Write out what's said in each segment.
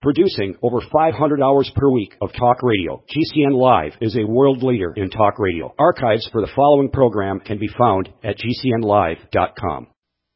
Producing over 500 hours per week of talk radio, GCN Live is a world leader in talk radio. Archives for the following program can be found at GCNlive.com.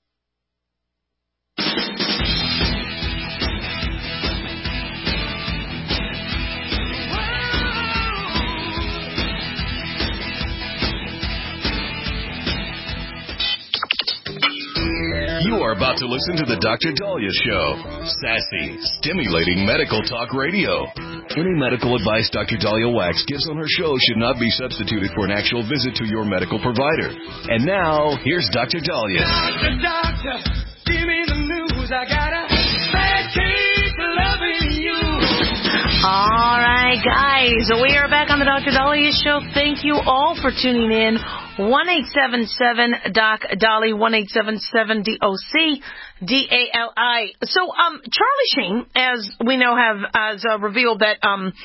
You are about to listen to The Dr. Daliah Show. Sassy, stimulating medical talk radio. Any medical advice Dr. Daliah Wax gives on her show should not be substituted for an actual visit to your medical provider. And now, here's Dr. Daliah. Doctor, give me the news. I got a bad case of loving you. All right, guys, we are back on the Dr. Daliah Show. Thank you all for tuning in. 1-877-DOC-DALI, 1-877-DOC-DALI. So, Charlie Sheen, as we know, has revealed that,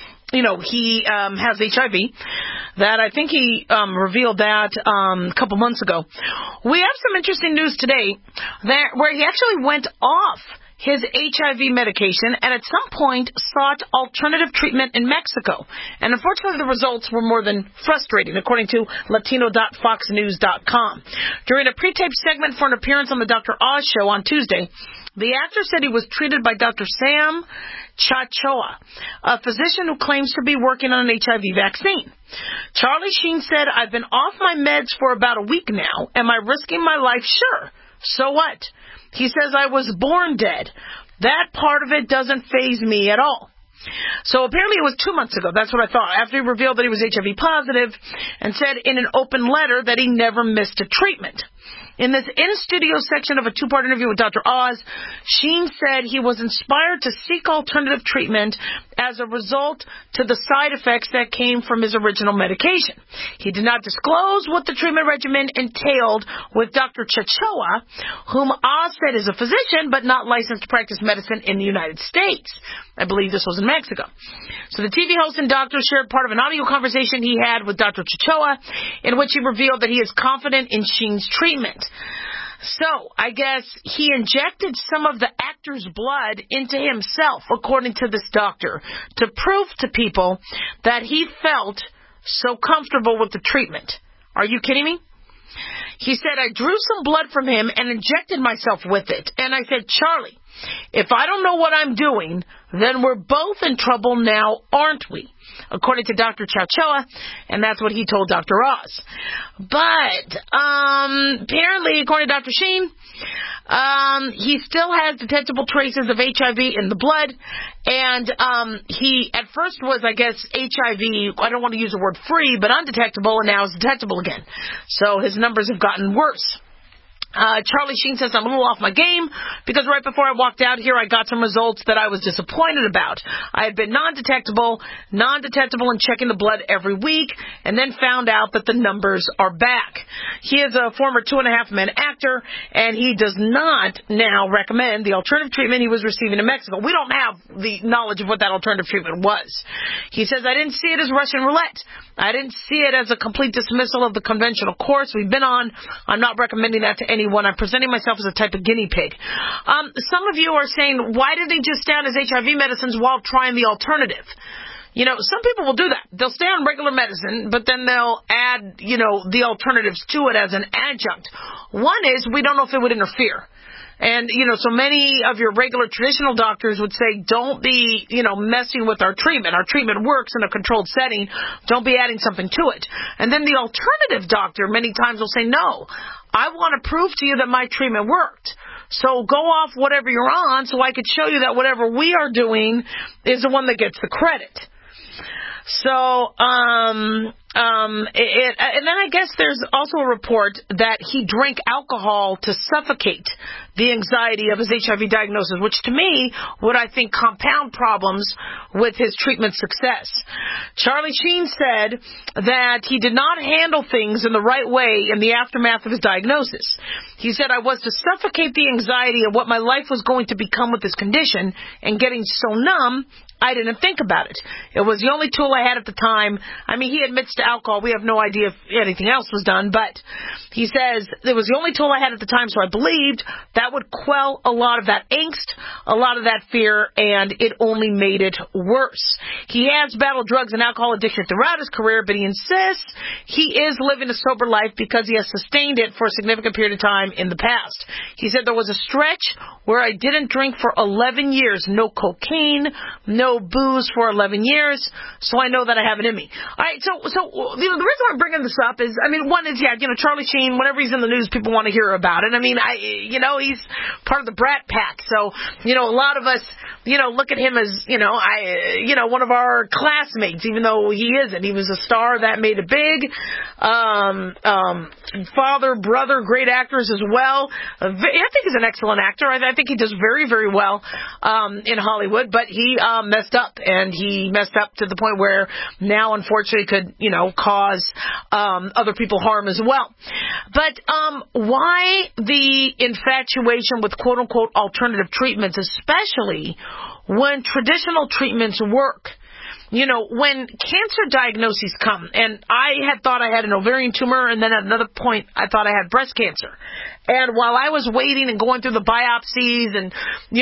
he has HIV. That I think he revealed that a couple months ago. We have some interesting news today where he actually went off his HIV medication and at some point sought alternative treatment in Mexico. And unfortunately, the results were more than frustrating, according to Latino.foxnews.com. During a pre-taped segment for an appearance on the Dr. Oz show on Tuesday, the actor said he was treated by Dr. Sam Chachoa, a physician who claims to be working on an HIV vaccine. Charlie Sheen said, "I've been off my meds for about a week now. Am I risking my life? Sure. So what? He says, I was born dead. That part of it doesn't faze me at all." So apparently it was 2 months ago. That's what I thought. After he revealed that he was HIV positive and said in an open letter that he never missed a treatment. In this in-studio section of a two-part interview with Dr. Oz, Sheen said he was inspired to seek alternative treatment as a result to the side effects that came from his original medication. He did not disclose what the treatment regimen entailed with Dr. Chachoa, whom Oz said is a physician but not licensed to practice medicine in the United States. I believe this was in Mexico. So the TV host and doctor shared part of an audio conversation he had with Dr. Chachoa in which he revealed that he is confident in Sheen's treatment. So, I guess he injected some of the actor's blood into himself, according to this doctor, to prove to people that he felt so comfortable with the treatment. Are you kidding me? He said, "I drew some blood from him and injected myself with it. And I said, Charlie, if I don't know what I'm doing, then we're both in trouble now, aren't we?" According to Dr. Chachoa, and that's what he told Dr. Oz. But apparently, according to Dr. Sheen, he still has detectable traces of HIV in the blood, and he at first was, I guess, HIV, I don't want to use the word free, but undetectable, and now it's detectable again. So his numbers have gotten worse. Charlie Sheen says, "I'm a little off my game because right before I walked out here, I got some results that I was disappointed about. I had been non-detectable and checking the blood every week, and then found out that the numbers are back." He is a former 2.5 Men actor, and he does not now recommend the alternative treatment he was receiving in Mexico. We don't have the knowledge of what that alternative treatment was. He says, "I didn't see it as Russian roulette. I didn't see it as a complete dismissal of the conventional course we've been on. I'm not recommending that to anyone. I'm presenting myself as a type of guinea pig." Some of you are saying, why did he just stay on his HIV medicines while trying the alternative? Some people will do that. They'll stay on regular medicine, but then they'll add, the alternatives to it as an adjunct. One is, we don't know if it would interfere. And, so many of your regular traditional doctors would say, don't be, messing with our treatment. Our treatment works in a controlled setting. Don't be adding something to it. And then the alternative doctor many times will say, no, I want to prove to you that my treatment worked. So go off whatever you're on so I could show you that whatever we are doing is the one that gets the credit. So, and then I guess there's also a report that he drank alcohol to suffocate the anxiety of his HIV diagnosis, which to me would, I think, compound problems with his treatment success. Charlie Sheen said that he did not handle things in the right way in the aftermath of his diagnosis. He said, "I was to suffocate the anxiety of what my life was going to become with this condition, and getting so numb, I didn't think about it. It was the only tool I had at the time." I mean, he admits to alcohol. We have no idea if anything else was done, but he says, "It was the only tool I had at the time, so I believed that that would quell a lot of that angst, a lot of that fear, and it only made it worse. He has battled drugs and alcohol addiction throughout his career, but he insists he is living a sober life because he has sustained it for a significant period of time in the past. He said, there was a stretch where I didn't drink for 11 years, no cocaine, no booze for 11 years, so I know that I have it in me. All right, so the reason I'm bringing this up is, one is, Charlie Sheen, whenever he's in the news, people want to hear about it. He's part of the Brat Pack, so, a lot of us, look at him as, one of our classmates, even though he isn't. He was a star that made it big. Father, brother, great actors as well. I think he's an excellent actor. I think he does very, very well in Hollywood, but he messed up, and he messed up to the point where now, unfortunately, could, cause other people harm as well. But why the infatuation with quote-unquote alternative treatments, especially when traditional treatments work? When cancer diagnoses come, and I had thought I had an ovarian tumor, and then at another point I thought I had breast cancer. And while I was waiting and going through the biopsies and,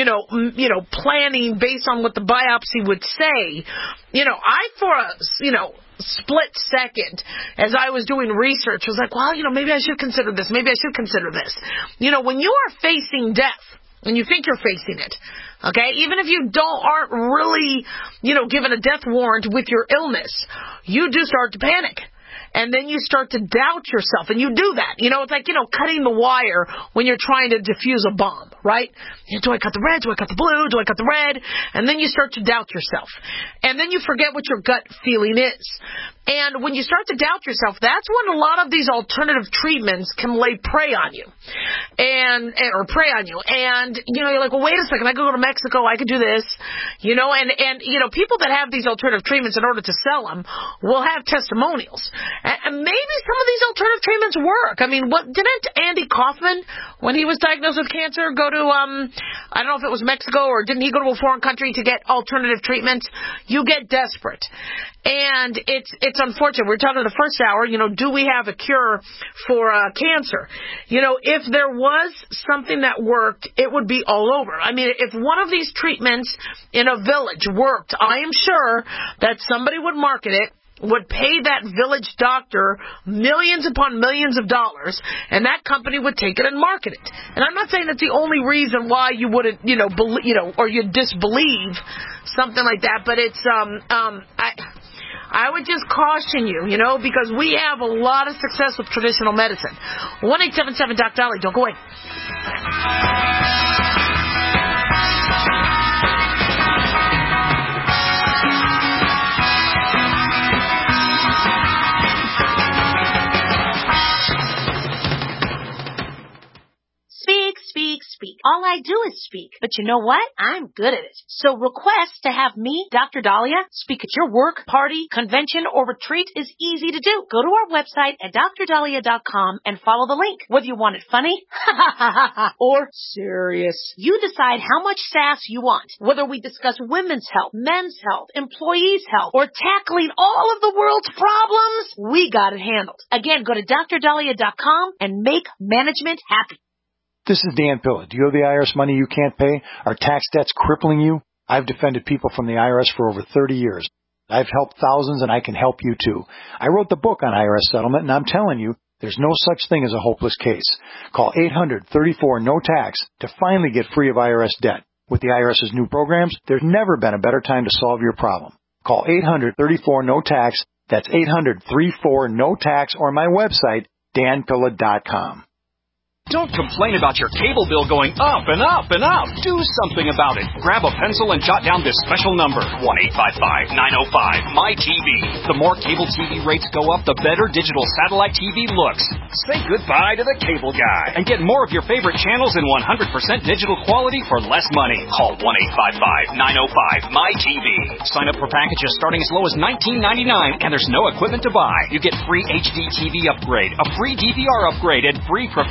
planning based on what the biopsy would say, I for a, split second as I was doing research was like, well, maybe I should consider this. Maybe I should consider this. When you are facing death, and you think you're facing it, okay, even if you aren't really, given a death warrant with your illness, you do start to panic. And then you start to doubt yourself, and you do that. It's like, cutting the wire when you're trying to defuse a bomb, right? Do I cut the red? Do I cut the blue? Do I cut the red? And then you start to doubt yourself. And then you forget what your gut feeling is. And when you start to doubt yourself, that's when a lot of these alternative treatments can lay prey on you. Or prey on you. And, you're like, well, wait a second, I could go to Mexico, I could do this. And people that have these alternative treatments in order to sell them will have testimonials. And maybe some of these alternative treatments work. Didn't Andy Kaufman, when he was diagnosed with cancer, go to, I don't know if it was Mexico, or didn't he go to a foreign country to get alternative treatments? You get desperate. And it's unfortunate. We're talking in the first hour, do we have a cure for cancer? If there was something that worked, it would be all over. If one of these treatments in a village worked, I am sure that somebody would market it, would pay that village doctor millions upon millions of dollars, and that company would take it and market it. And I'm not saying that's the only reason why you wouldn't, or you disbelieve something like that, but it's, I would just caution you, because we have a lot of success with traditional medicine. 1-877-DOC-DOLLY. Don't go away. Speak. All I do is speak. But you know what? I'm good at it. So request to have me, Dr. Dahlia, speak at your work, party, convention, or retreat is easy to do. Go to our website at drdahlia.com and follow the link. Whether you want it funny, or serious, you decide how much sass you want. Whether we discuss women's health, men's health, employees' health, or tackling all of the world's problems, we got it handled. Again, go to drdahlia.com and make management happy. This is Dan Pilla. Do you have the IRS money you can't pay? Are tax debts crippling you? I've defended people from the IRS for over 30 years. I've helped thousands, and I can help you too. I wrote the book on IRS settlement, and I'm telling you, there's no such thing as a hopeless case. Call 800-34-NO-TAX to finally get free of IRS debt. With the IRS's new programs, there's never been a better time to solve your problem. Call 800-34-NO-TAX. That's 800-34-NO-TAX, or my website, danpilla.com. Don't complain about your cable bill going up and up and up. Do something about it. Grab a pencil and jot down this special number, 1-855-905-MY-TV. The more cable TV rates go up, the better digital satellite TV looks. Say goodbye to the cable guy and get more of your favorite channels in 100% digital quality for less money. Call 1-855-905-MY-TV. Sign up for packages starting as low as $19.99, and there's no equipment to buy. You get free HD TV upgrade, a free DVR upgrade, and free professional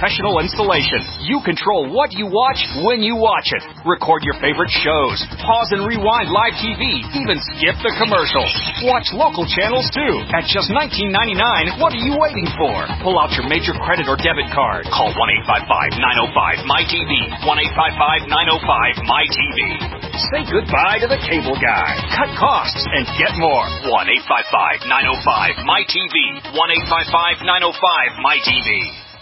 installation. You control what you watch when you watch it. Record your favorite shows. Pause and rewind live TV. Even skip the commercials. Watch local channels too. At just $19.99, what are you waiting for? Pull out your major credit or debit card. Call 1-855-905-MyTV. 1-855-905-MyTV. Say goodbye to the cable guy. Cut costs and get more. 1-855-905-MyTV. 1-855-905-MyTV.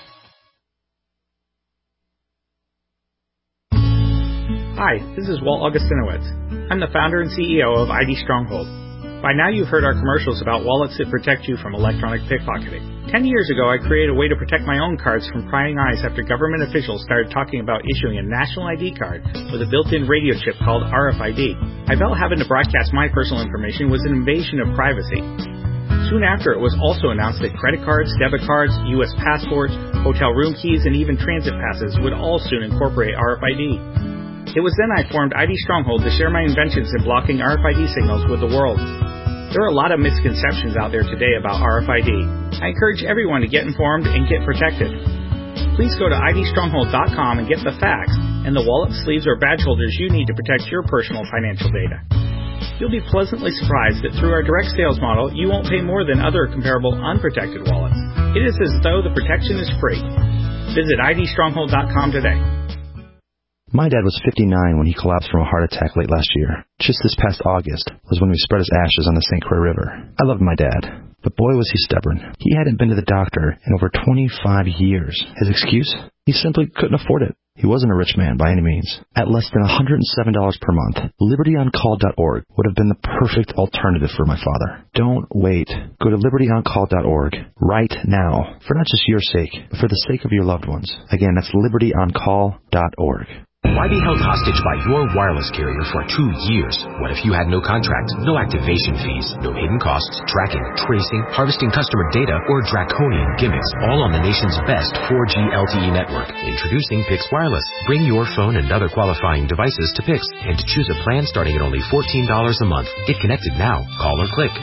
Hi, this is Walt Augustinowicz. I'm the founder and CEO of ID Stronghold. By now you've heard our commercials about wallets that protect you from electronic pickpocketing. 10 years ago, I created a way to protect my own cards from prying eyes after government officials started talking about issuing a national ID card with a built-in radio chip called RFID. I felt having to broadcast my personal information was an invasion of privacy. Soon after, it was also announced that credit cards, debit cards, U.S. passports, hotel room keys, and even transit passes would all soon incorporate RFID. It was then I formed ID Stronghold to share my inventions in blocking RFID signals with the world. There are a lot of misconceptions out there today about RFID. I encourage everyone to get informed and get protected. Please go to idstronghold.com and get the facts and the wallet, sleeves, or badge holders you need to protect your personal financial data. You'll be pleasantly surprised that through our direct sales model, you won't pay more than other comparable unprotected wallets. It is as though the protection is free. Visit idstronghold.com today. My dad was 59 when he collapsed from a heart attack late last year. Just this past August was when we spread his ashes on the St. Croix River. I loved my dad, but boy was he stubborn. He hadn't been to the doctor in over 25 years. His excuse? He simply couldn't afford it. He wasn't a rich man by any means. At less than $107 per month, LibertyOnCall.org would have been the perfect alternative for my father. Don't wait. Go to LibertyOnCall.org right now, for not just your sake, but for the sake of your loved ones. Again, that's LibertyOnCall.org. Why be held hostage by your wireless carrier for 2 years? What if you had no contract, no activation fees, no hidden costs, tracking, tracing, harvesting customer data, or draconian gimmicks, all on the nation's best 4G LTE network? Introducing Pix Wireless. Bring your phone and other qualifying devices to Pix and to choose a plan starting at only $14 a month. Get connected now. Call or click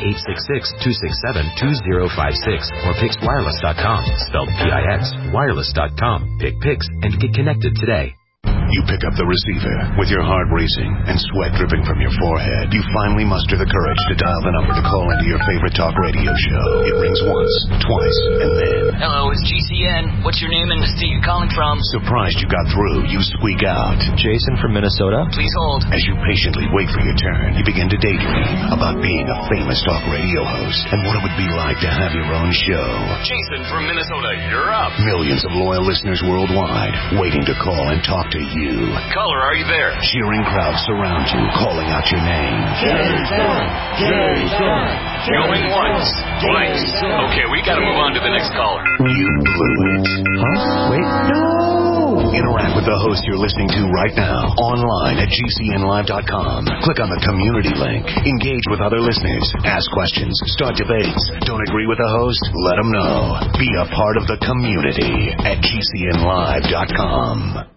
1-866-267-2056 or PixWireless.com. Spelled P-I-X. Wireless.com. Pick Pix and get connected today. You pick up the receiver with your heart racing and sweat dripping from your forehead. You finally muster the courage to dial the number to call into your favorite talk radio show. It rings once, twice, and then... Hello, it's GCN. What's your name and the state you're calling from? Surprised you got through, you squeak out. Jason from Minnesota? Please hold. As you patiently wait for your turn, you begin to daydream about being a famous talk radio host and what it would be like to have your own show. Jason from Minnesota, you're up. Millions of loyal listeners worldwide waiting to call and talk to you. Caller, are you there? Cheering crowds surround you, calling out your name. Jason! Jason! Going once, twice. Okay, we gotta move on to the next caller. You blew it. Huh? Wait. No! Interact with the host you're listening to right now, online at GCNlive.com. Click on the community link. Engage with other listeners. Ask questions. Start debates. Don't agree with the host? Let them know. Be a part of the community at GCNlive.com.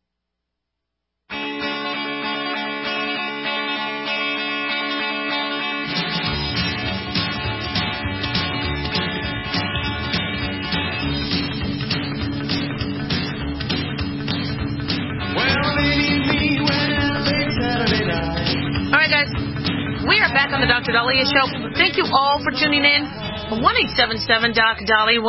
Back on the Dr. Dahlia Show. Thank you all for tuning in. 1-877-DOC-DALI,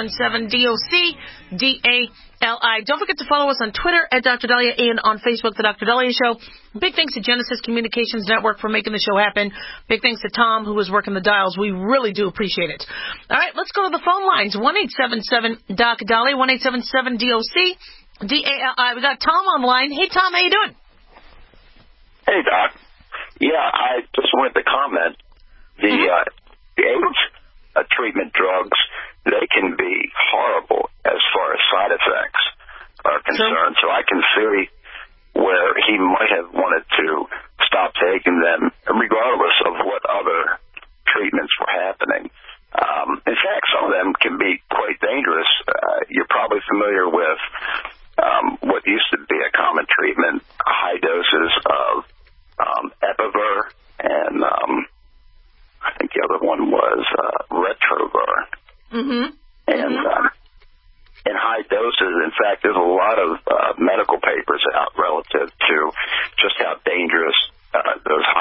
1-877-DOC-DALI. Don't forget to follow us on Twitter at Dr. Dahlia and on Facebook, The Dr. Dahlia Show. Big thanks to Genesis Communications Network for making the show happen. Big thanks to Tom, who was working the dials. We really do appreciate it. All right, let's go to the phone lines. 1-877-DOC-DALI, 1-877-DOC-DALI. We got Tom on the line. Hey, Tom, how you doing? Hey, Doc. Yeah, I just wanted to comment. The AIDS treatment drugs, they can be horrible as far as side effects are concerned. So I can see where he might have wanted to stop taking them, regardless of what other treatments were happening. In fact, some of them can be quite dangerous. You're probably familiar with what used to be a common treatment, high doses of Epiver, and I think the other one was Retrover. And in high doses,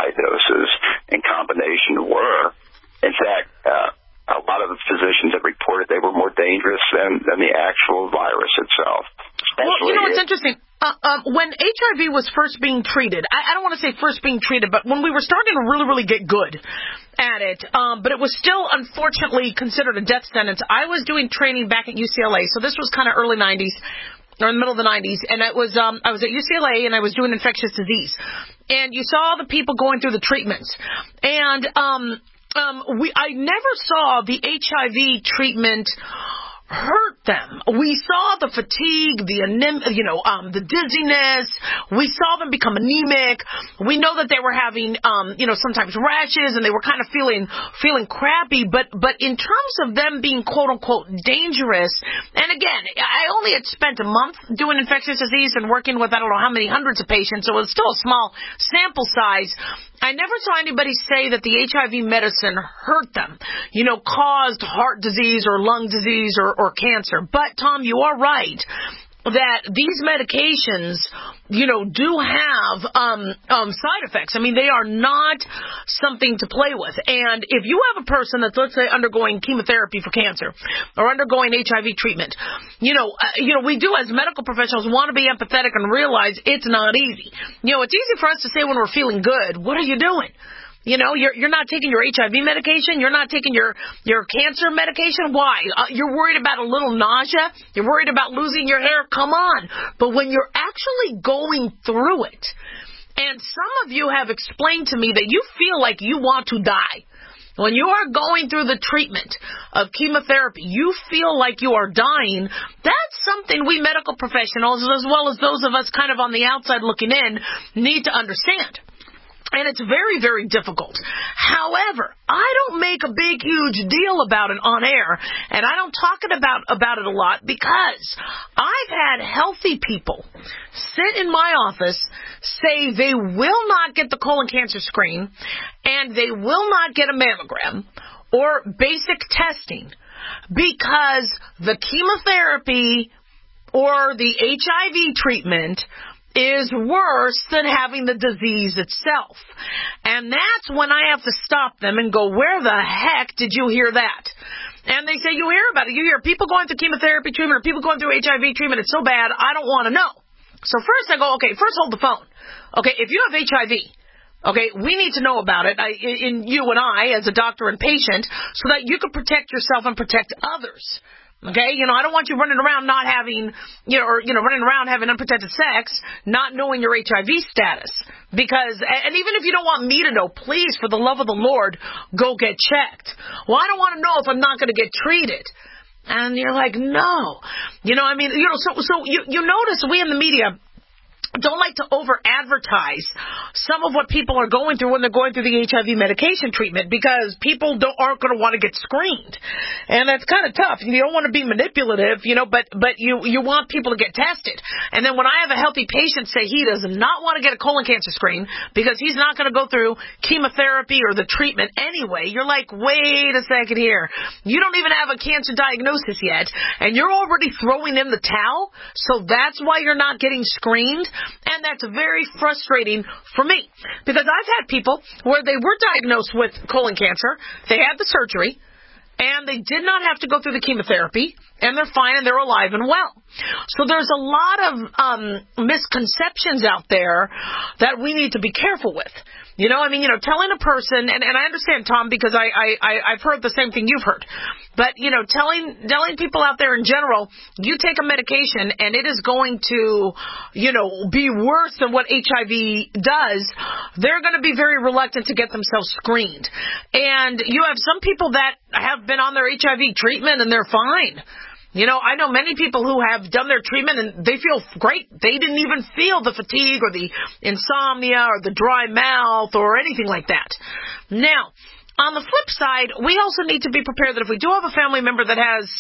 doses in combination were, in fact, a lot of the physicians have reported they were more dangerous than the actual virus itself. Well, you know, it's interesting. When HIV was first being treated, I don't want to say first being treated, but when we were starting to really, really get good at it, but it was still, unfortunately, considered a death sentence. I was doing training back at UCLA, so this was kind of early 90s, or in the middle of the 90s, and it was I was at UCLA, and I was doing infectious disease. And you saw the people going through the treatments. And I never saw the HIV treatment hurt them. We saw the fatigue, the dizziness. We saw them become anemic. We know that they were having, sometimes rashes, and they were kind of feeling crappy. But in terms of them being quote unquote dangerous, and again, I only had spent a month doing infectious disease and working with I don't know how many hundreds of patients, so it was still a small sample size. I never saw anybody say that the HIV medicine hurt them, caused heart disease or lung disease or cancer. But, Tom, you are right that these medications, do have side effects. I mean, they are not something to play with. And if you have a person that's, let's say, undergoing chemotherapy for cancer or undergoing HIV treatment, we do as medical professionals want to be empathetic and realize it's not easy. It's easy for us to say when we're feeling good, what are you doing? You're not taking your HIV medication. You're not taking your cancer medication. Why? You're worried about a little nausea. You're worried about losing your hair. Come on. But when you're actually going through it, and some of you have explained to me that you feel like you want to die. When you are going through the treatment of chemotherapy, you feel like you are dying. That's something we medical professionals, as well as those of us kind of on the outside looking in, need to understand. And it's very, very difficult. However, I don't make a big, huge deal about it on air, and I don't talk about it a lot because I've had healthy people sit in my office say they will not get the colon cancer screen and they will not get a mammogram or basic testing because the chemotherapy or the HIV treatment is worse than having the disease itself. And that's when I have to stop them and go, where the heck did you hear that? And they say, you hear about it. You hear people going through chemotherapy treatment or people going through HIV treatment. It's so bad, I don't want to know. So first I go, okay, first hold the phone. Okay, if you have HIV, okay, we need to know about it, in you and I, as a doctor and patient, so that you can protect yourself and protect others. Okay, I don't want you running around not having, running around having unprotected sex, not knowing your HIV status. Because, and even if you don't want me to know, please, for the love of the Lord, go get checked. Well, I don't want to know if I'm not going to get treated. And you're like, no. So you notice we in the media don't like to over-advertise some of what people are going through when they're going through the HIV medication treatment because people aren't going to want to get screened. And that's kind of tough. You don't want to be manipulative, but you want people to get tested. And then when I have a healthy patient say he does not want to get a colon cancer screen because he's not going to go through chemotherapy or the treatment anyway, you're like, wait a second here. You don't even have a cancer diagnosis yet, and you're already throwing in the towel, so that's why you're not getting screened. And that's very frustrating for me because I've had people where they were diagnosed with colon cancer, they had the surgery, and they did not have to go through the chemotherapy, and they're fine and they're alive and well. So there's a lot of misconceptions out there that we need to be careful with. Telling a person, and I understand, Tom, because I've heard the same thing you've heard, but, telling people out there in general, you take a medication and it is going to, be worse than what HIV does, they're going to be very reluctant to get themselves screened. And you have some people that have been on their HIV treatment and they're fine. I know many people who have done their treatment and they feel great. They didn't even feel the fatigue or the insomnia or the dry mouth or anything like that. Now, on the flip side, we also need to be prepared that if we do have a family member that has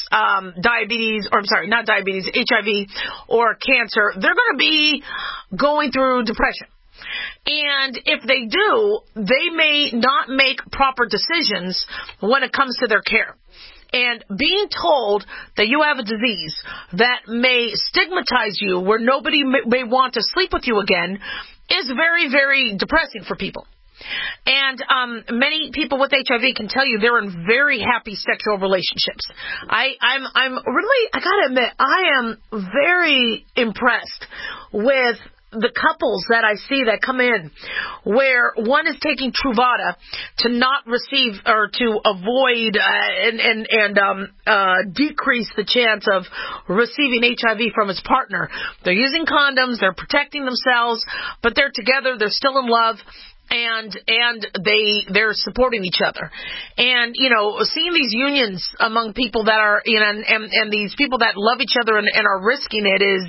HIV or cancer, they're going to be going through depression. And if they do, they may not make proper decisions when it comes to their care. And being told that you have a disease that may stigmatize you where nobody may want to sleep with you again is very, very depressing for people. And many people with HIV can tell you they're in very happy sexual relationships. I'm really, I gotta admit, I am very impressed with the couples that I see that come in where one is taking Truvada to not receive or to avoid and decrease the chance of receiving HIV from his partner. They're using condoms, they're protecting themselves, but they're together, they're still in love. And they're supporting each other. And, you know, seeing these unions among people that are, you know, and these people that love each other and are risking it is,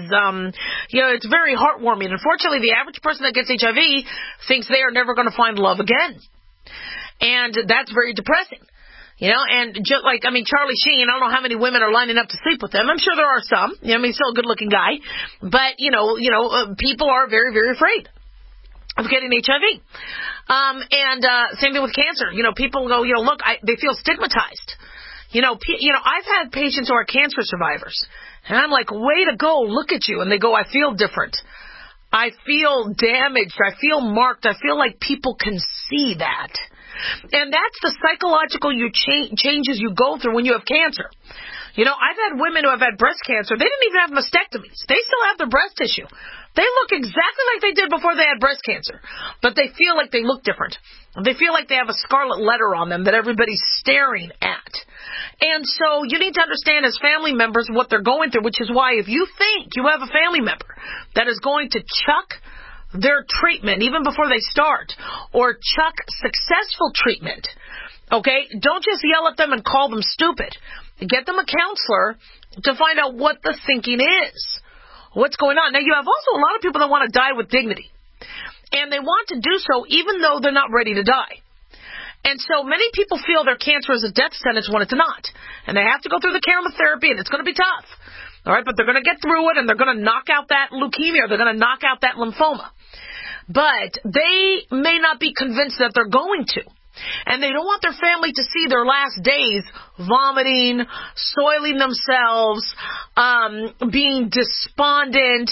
you know, it's very heartwarming. Unfortunately, the average person that gets HIV thinks they are never going to find love again. And that's very depressing. You know, and just like, I mean, Charlie Sheen, I don't know how many women are lining up to sleep with him. I'm sure there are some. You know, I mean, he's still a good looking guy. But, you know, people are very, very afraid of getting HIV. And same thing with cancer. You know, people go, you know, look, they feel stigmatized. You know, I've had patients who are cancer survivors. And I'm like, way to go, look at you. And they go, I feel different. I feel damaged. I feel marked. I feel like people can see that. And that's the psychological changes you go through when you have cancer. You know, I've had women who have had breast cancer. They didn't even have mastectomies. They still have their breast tissue. They look exactly like they did before they had breast cancer, but they feel like they look different. They feel like they have a scarlet letter on them that everybody's staring at. And so you need to understand as family members what they're going through, which is why if you think you have a family member that is going to chuck their treatment even before they start or chuck successful treatment, okay, don't just yell at them and call them stupid. Get them a counselor to find out what the thinking is. What's going on? Now, you have also a lot of people that want to die with dignity. And they want to do so even though they're not ready to die. And so many people feel their cancer is a death sentence when it's not. And they have to go through the chemotherapy, and it's going to be tough. All right, but they're going to get through it, and they're going to knock out that leukemia, or they're going to knock out that lymphoma. But they may not be convinced that they're going to. And they don't want their family to see their last days vomiting, soiling themselves, being despondent,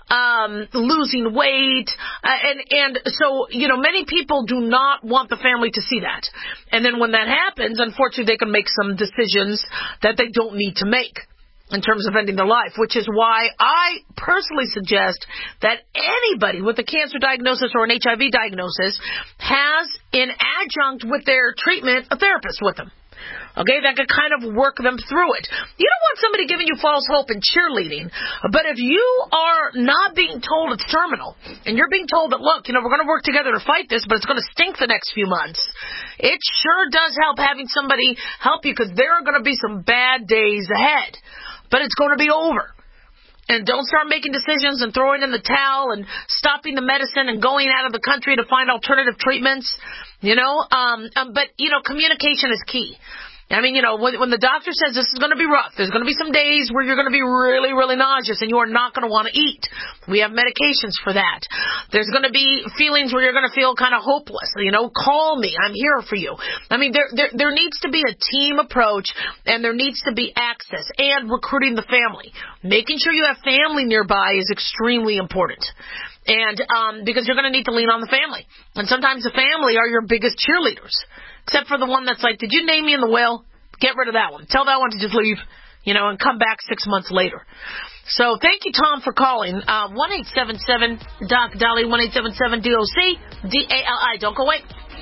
losing weight. And so, you know, many people do not want the family to see that. And then when that happens, unfortunately, they can make some decisions that they don't need to make in terms of ending their life, which is why I personally suggest that anybody with a cancer diagnosis or an HIV diagnosis has, in adjunct with their treatment, a therapist with them. Okay, that could kind of work them through it. You don't want somebody giving you false hope and cheerleading, but if you are not being told it's terminal, and you're being told that, look, you know, we're going to work together to fight this, but it's going to stink the next few months, it sure does help having somebody help you, because there are going to be some bad days ahead. But it's going to be over. And don't start making decisions and throwing in the towel and stopping the medicine and going out of the country to find alternative treatments. You know, but, you know, communication is key. I mean, you know, when the doctor says this is going to be rough, there's going to be some days where you're going to be really, really nauseous and you are not going to want to eat. We have medications for that. There's going to be feelings where you're going to feel kind of hopeless. You know, call me. I'm here for you. I mean, there needs to be a team approach, and there needs to be access and recruiting the family. Making sure you have family nearby is extremely important. And because you're going to need to lean on the family. And sometimes the family are your biggest cheerleaders. Except for the one that's like, did you name me in the will? Get rid of that one. Tell that one to just leave, you know, and come back 6 months later. So thank you, Tom, for calling. 1-877-DOC-DOLLY, 1-877-DOC-DALI. Don't go away.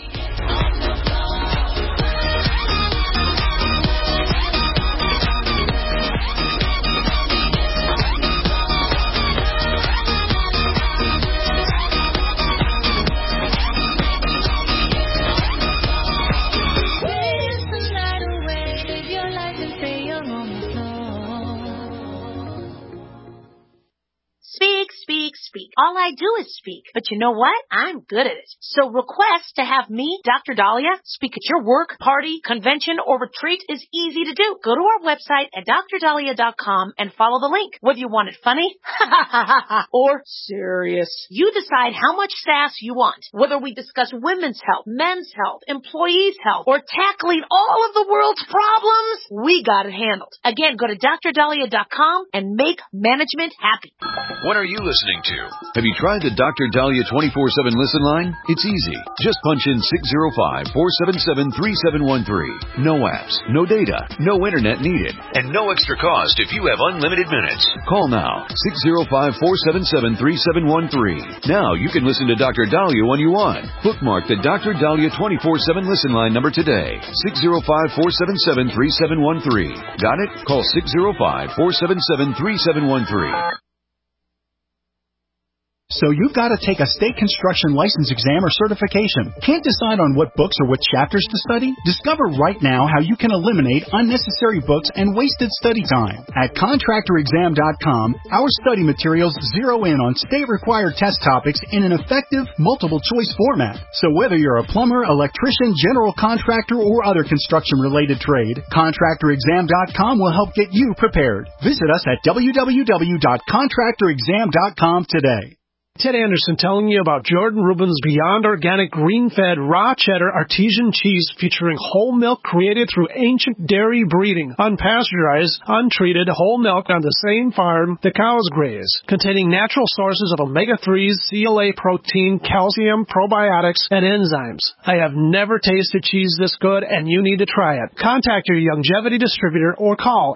Speak. All I do is speak. But you know what? I'm good at it. So request to have me, Dr. Dahlia, speak at your work, party, convention, or retreat is easy to do. Go to our website at drdahlia.com and follow the link. Whether you want it funny or serious, you decide how much sass you want. Whether we discuss women's health, men's health, employees' health, or tackling all of the world's problems, we got it handled. Again, go to drdahlia.com and make management happy. What are you listening to? Have you tried the Dr. Dahlia 24/7 listen line? It's easy. Just punch in 605-477-3713. No apps, no data, no internet needed, and no extra cost if you have unlimited minutes. Call now, 605-477-3713. Now you can listen to Dr. Dahlia when you want. Bookmark the Dr. Dahlia 24/7 listen line number today, 605-477-3713. Got it? Call 605-477-3713. So you've got to take a state construction license exam or certification. Can't decide on what books or what chapters to study? Discover right now how you can eliminate unnecessary books and wasted study time. At contractorexam.com, our study materials zero in on state-required test topics in an effective, multiple-choice format. So whether you're a plumber, electrician, general contractor, or other construction-related trade, contractorexam.com will help get you prepared. Visit us at www.contractorexam.com today. Ted Anderson telling you about Jordan Rubin's Beyond Organic Green-Fed Raw Cheddar Artesian Cheese featuring whole milk created through ancient dairy breeding, unpasteurized, untreated whole milk on the same farm the cows graze, containing natural sources of omega-3s, CLA protein, calcium, probiotics, and enzymes. I have never tasted cheese this good, and you need to try it. Contact your Youngevity distributor or call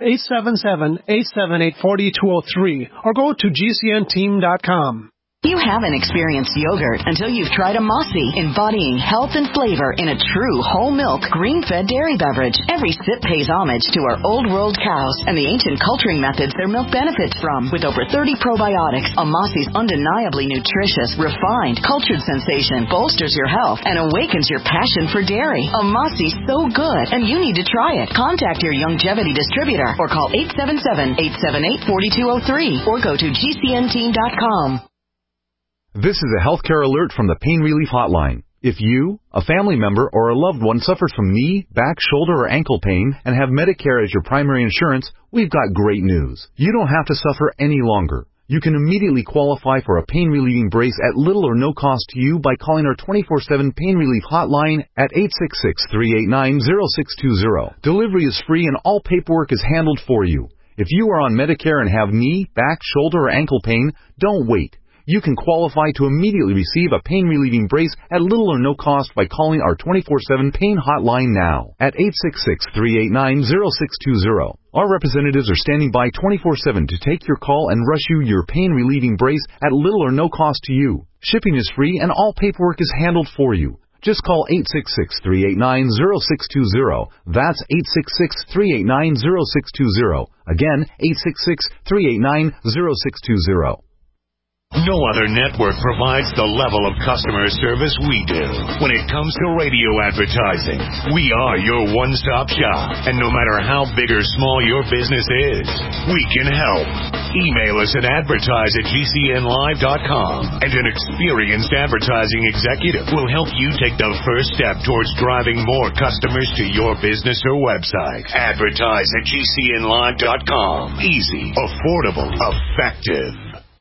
877-878-4203 or go to gcnteam.com. You haven't experienced yogurt until you've tried a Mossy, embodying health and flavor in a true whole milk, green-fed dairy beverage. Every sip pays homage to our old world cows and the ancient culturing methods their milk benefits from. With over 30 probiotics, a Mossy's undeniably nutritious, refined, cultured sensation bolsters your health and awakens your passion for dairy. A Mossy's so good, and you need to try it. Contact your Youngevity distributor or call 877-878-4203 or go to gcnteam.com. This is a healthcare alert from the Pain Relief Hotline. If you, a family member, or a loved one suffers from knee, back, shoulder, or ankle pain and have Medicare as your primary insurance, we've got great news. You don't have to suffer any longer. You can immediately qualify for a pain-relieving brace at little or no cost to you by calling our 24/7 Pain Relief Hotline at 866-389-0620. Delivery is free and all paperwork is handled for you. If you are on Medicare and have knee, back, shoulder, or ankle pain, don't wait. You can qualify to immediately receive a pain-relieving brace at little or no cost by calling our 24/7 Pain Hotline now at 866-389-0620. Our representatives are standing by 24/7 to take your call and rush you your pain-relieving brace at little or no cost to you. Shipping is free and all paperwork is handled for you. Just call 866-389-0620. That's 866-389-0620. Again, 866-389-0620. No other network provides the level of customer service we do. When it comes to radio advertising, we are your one-stop shop. And no matter how big or small your business is, we can help. Email us at advertise@gcnlive.com, and an experienced advertising executive will help you take the first step towards driving more customers to your business or website. Advertise@gcnlive.com. Easy, affordable, effective.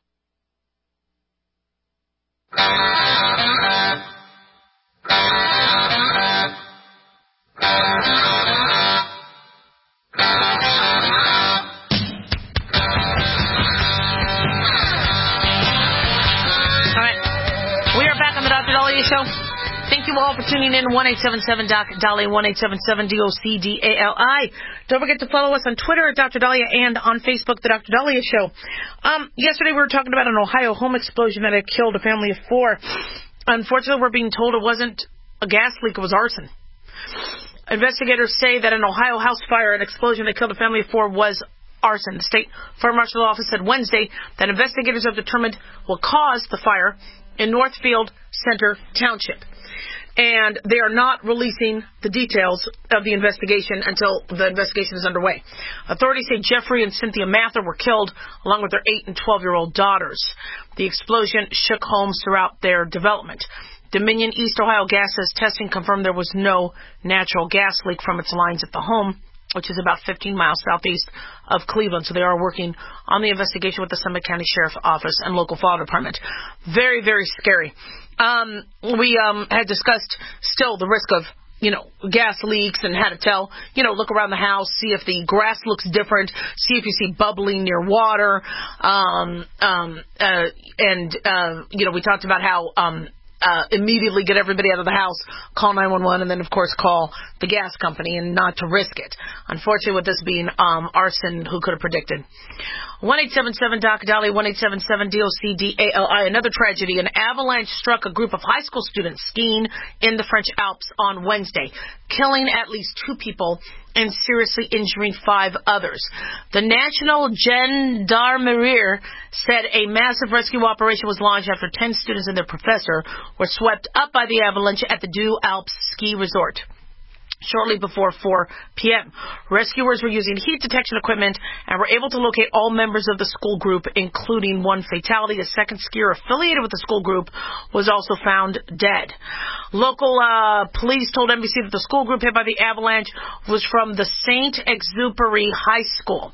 Show. Thank you all for tuning in. 1-877-DOC-DALI, 1-877-DOC-DALI. Don't forget to follow us on Twitter at Dr. Dahlia and on Facebook, The Dr. Dahlia Show. Yesterday we were talking about an Ohio home explosion that had killed a family of 4. Unfortunately, we're being told it wasn't a gas leak, it was arson. Investigators say that an Ohio house fire, an explosion that killed a family of 4, was arson. The state fire marshal's office said Wednesday that investigators have determined what caused the fire in Northfield Center Township. And they are not releasing the details of the investigation until the investigation is underway. Authorities say Jeffrey and Cynthia Mather were killed along with their 8 and 12-year-old daughters. The explosion shook homes throughout their development. Dominion East Ohio Gas says testing confirmed there was no natural gas leak from its lines at the home, which is about 15 miles southeast of Cleveland. So they are working on the investigation with the Summit County Sheriff's Office and local fire department. Very, very scary. We had discussed still the risk of gas leaks and had to tell, look around the house, see if the grass looks different, see if you see bubbling near water. We talked about how immediately get everybody out of the house, call 911, and then, of course, call the gas company and not to risk it. Unfortunately, with this being arson, who could have predicted? 1-877-DOC-DOLLY, 1-877-DOC-DALI. Another tragedy. An avalanche struck a group of high school students skiing in the French Alps on Wednesday, killing at least 2 people and seriously injuring 5 others. The National Gendarmerie said a massive rescue operation was launched after 10 students and their professor were swept up by the avalanche at the Deux Alpes ski resort shortly before 4 p.m. Rescuers were using heat detection equipment and were able to locate all members of the school group, including 1 fatality. A second skier affiliated with the school group was also found dead. Local police told NBC that the school group hit by the avalanche was from the Saint-Exupéry High School.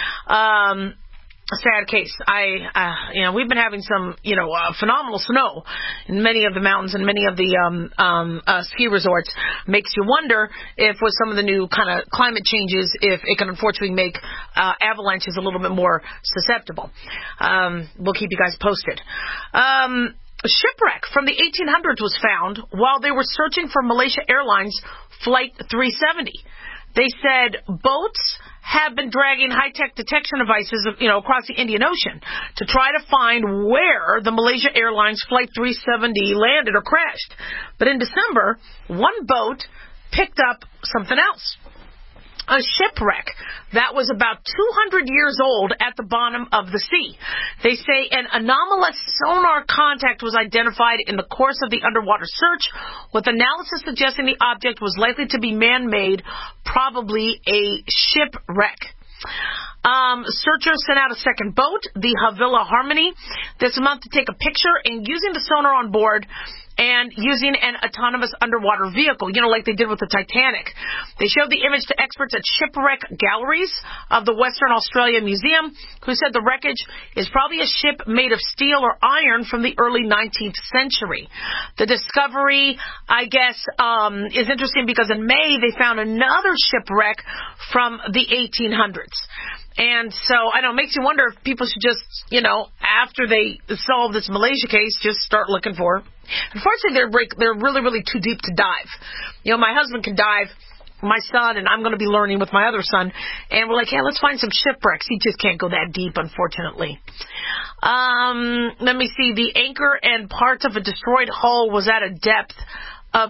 A sad case. We've been having some, phenomenal snow in many of the mountains and many of the ski resorts. Makes you wonder if with some of the new kind of climate changes, if it can unfortunately make avalanches a little bit more susceptible. We'll keep you guys posted. A shipwreck from the 1800s was found while they were searching for Malaysia Airlines Flight 370. They said boats have been dragging high-tech detection devices, across the Indian Ocean to try to find where the Malaysia Airlines Flight 370 landed or crashed. But in December, one boat picked up something else. A shipwreck that was about 200 years old at the bottom of the sea. They say an anomalous sonar contact was identified in the course of the underwater search, with analysis suggesting the object was likely to be man-made, probably a shipwreck. Searchers sent out a second boat, the Havila Harmony, this month to take a picture, and using the sonar on board and using an autonomous underwater vehicle, like they did with the Titanic. They showed the image to experts at Shipwreck Galleries of the Western Australia Museum, who said the wreckage is probably a ship made of steel or iron from the early 19th century. The discovery, I guess, is interesting because in May they found another shipwreck from the 1800s. And so, I know, it makes you wonder if people should just, after they solve this Malaysia case, just start looking for. Unfortunately, they're really, really too deep to dive. My husband can dive, my son, and I'm going to be learning with my other son. And we're like, yeah, let's find some shipwrecks. He just can't go that deep, unfortunately. Let me see. The anchor and parts of a destroyed hull was at a depth of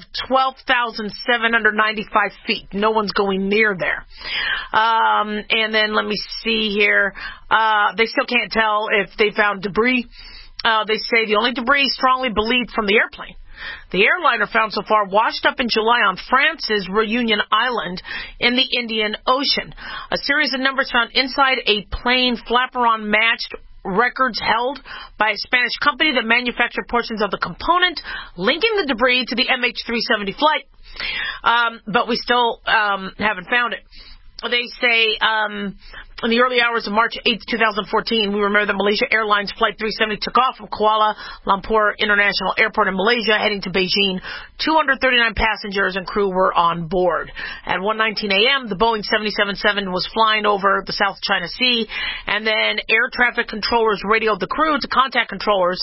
12,795 feet. No one's going near there. And then let me see here. They still can't tell if they found debris. They say the only debris strongly believed from the airplane. The airliner found so far washed up in July on France's Réunion Island in the Indian Ocean. A series of numbers found inside a plane flaperon matched records held by a Spanish company that manufactured portions of the component, linking the debris to the MH370 flight. But we still haven't found it. They say in the early hours of March 8, 2014, we remember that Malaysia Airlines Flight 370 took off from Kuala Lumpur International Airport in Malaysia, heading to Beijing. 239 passengers and crew were on board. At 1:19 a.m., the Boeing 777 was flying over the South China Sea, and then air traffic controllers radioed the crew to contact controllers,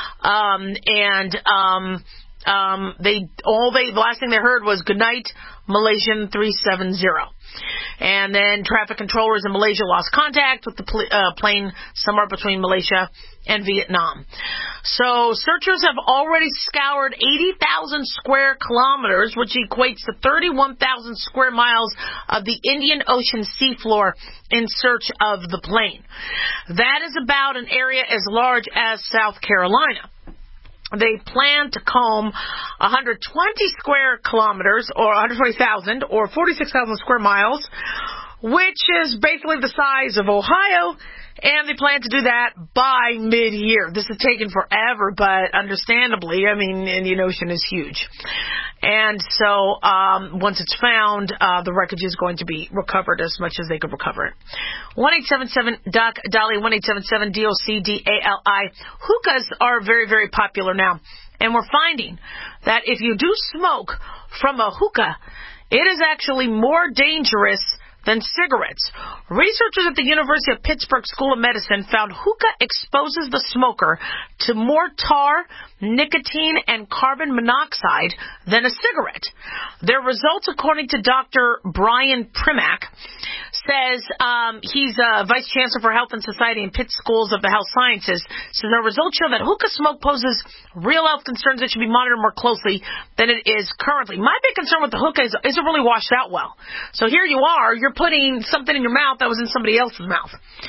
the last thing they heard was "Good night, Malaysian 370." And then traffic controllers in Malaysia lost contact with the plane somewhere between Malaysia and Vietnam. So searchers have already scoured 80,000 square kilometers, which equates to 31,000 square miles of the Indian Ocean seafloor in search of the plane. That is about an area as large as South Carolina. They plan to comb 120 square kilometers, or 120,000, or 46,000 square miles, which is basically the size of Ohio, and they plan to do that by mid-year. This is taking forever, but understandably, Indian Ocean is huge. And so once it's found, the wreckage is going to be recovered as much as they could recover it. 1-877-DOC-DOLLY, 1-877-DOC-DALI. Hookahs are very, very popular now And we're finding that if you do smoke from a hookah, it is actually more dangerous than cigarettes. Researchers at the University of Pittsburgh School of Medicine found hookah exposes the smoker to more tar, nicotine, and carbon monoxide than a cigarette. Their results, according to Dr. Brian Primack, says he's Vice Chancellor for Health and Society in Pitt Schools of the Health Sciences, says our results show that hookah smoke poses real health concerns that should be monitored more closely than it is currently. My big concern with the hookah is it really washed out well? So here you are, you're putting something in your mouth that was in somebody else's mouth.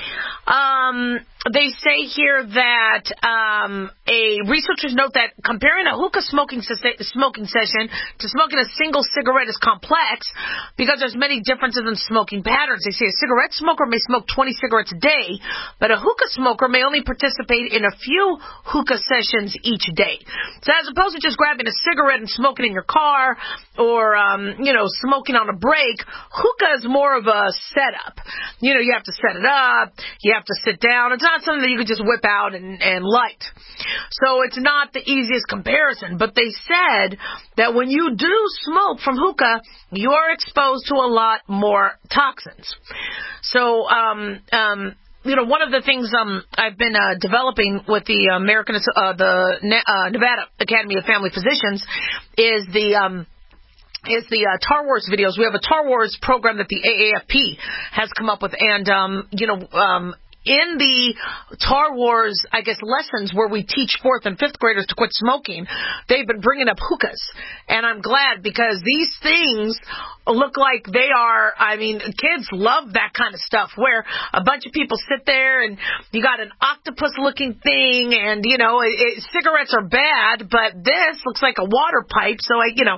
They say here that researchers note that comparing a hookah smoking session to smoking a single cigarette is complex because there's many differences in smoking patterns. They say a cigarette smoker may smoke 20 cigarettes a day, but a hookah smoker may only participate in a few hookah sessions each day. So as opposed to just grabbing a cigarette and smoking in your car or, smoking on a break, hookah is more of a setup. You have to set it up. You have to sit down. It's not something that you could just whip out and light. So it's not the easiest comparison. But they said that when you do smoke from hookah, you're exposed to a lot more toxins. So, one of the things I've been developing with the Nevada Academy of Family Physicians is the Tar Wars videos. We have a Tar Wars program that the AAFP has come up with, and in the Tar Wars, lessons where we teach 4th and 5th graders to quit smoking, they've been bringing up hookahs. And I'm glad because these things look like they are, kids love that kind of stuff where a bunch of people sit there and you got an octopus-looking thing and, cigarettes are bad, but this looks like a water pipe. So, these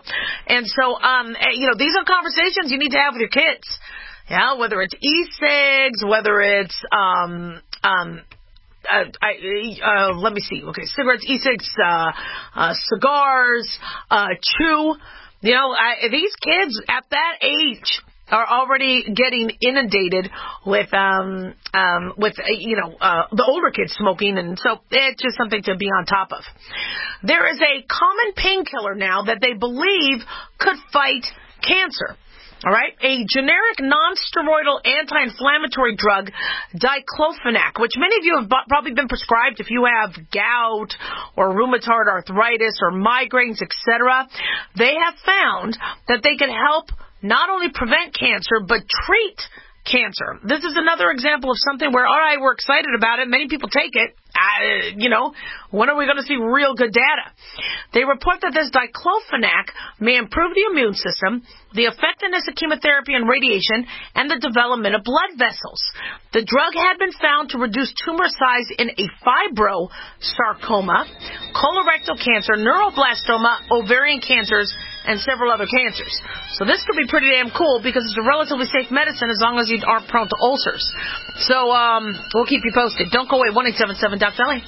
are conversations you need to have with your kids. Yeah, whether it's e-cigs, whether it's, let me see. Okay, cigarettes, e-cigs, cigars, chew. These kids at that age are already getting inundated with the older kids smoking, and so it's just something to be on top of. There is a common painkiller now that they believe could fight cancer. All right, a generic non-steroidal anti-inflammatory drug, diclofenac, which many of you have probably been prescribed if you have gout or rheumatoid arthritis or migraines, etc. They have found that they can help not only prevent cancer but treat cancer. This is another example of something where, all right, we're excited about it. Many people take it. When are we going to see real good data? They report that this diclofenac may improve the immune system, the effectiveness of chemotherapy and radiation, and the development of blood vessels. The drug had been found to reduce tumor size in a fibrosarcoma, colorectal cancer, neuroblastoma, ovarian cancers, and several other cancers. So this could be pretty damn cool because it's a relatively safe medicine as long as you aren't prone to ulcers. So we'll keep you posted. Don't go away. 1-877-DOC-LA.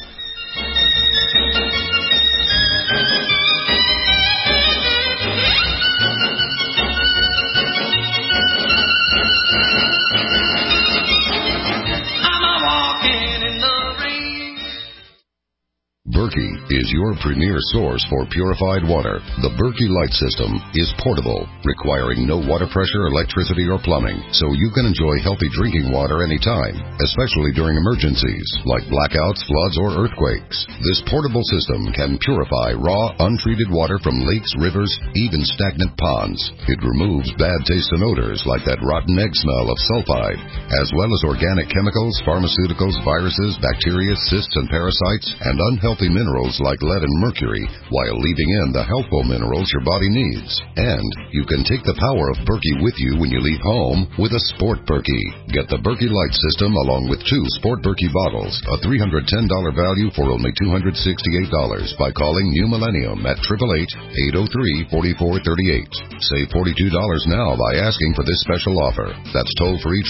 Berkey is your premier source for purified water. The Berkey Light System is portable, requiring no water pressure, electricity, or plumbing, so you can enjoy healthy drinking water anytime, especially during emergencies like blackouts, floods, or earthquakes. This portable system can purify raw, untreated water from lakes, rivers, even stagnant ponds. It removes bad taste and odors like that rotten egg smell of sulfide, as well as organic chemicals, pharmaceuticals, viruses, bacteria, cysts, and parasites, and unhealthy minerals like lead and mercury, while leaving in the healthful minerals your body needs. And you can take the power of Berkey with you when you leave home with a Sport Berkey. Get the Berkey Light System along with 2 Sport Berkey bottles, a $310 value for only $268 by calling New Millennium at 888-803-4438. Save $42 now by asking for this special offer. That's toll-free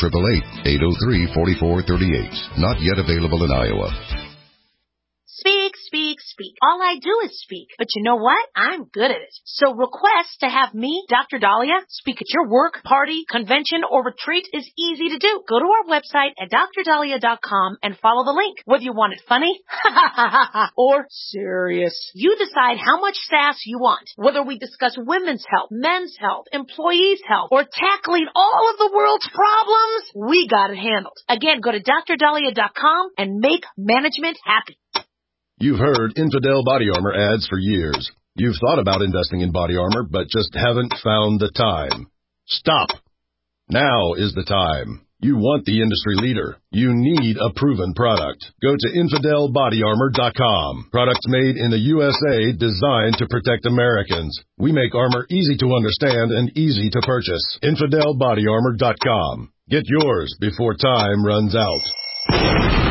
888-803-4438. Not yet available in Iowa. Speak, speak, speak. All I do is speak. But you know what? I'm good at it. So request to have me, Dr. Dahlia, speak at your work, party, convention, or retreat is easy to do. Go to our website at drdahlia.com and follow the link. Whether you want it funny or serious, you decide how much sass you want. Whether we discuss women's health, men's health, employees' health, or tackling all of the world's problems, we got it handled. Again, go to drdahlia.com and make management happy. You've heard Infidel Body Armor ads for years. You've thought about investing in body armor, but just haven't found the time. Stop. Now is the time. You want the industry leader. You need a proven product. Go to InfidelBodyArmor.com. Products made in the USA designed to protect Americans. We make armor easy to understand and easy to purchase. InfidelBodyArmor.com. Get yours before time runs out.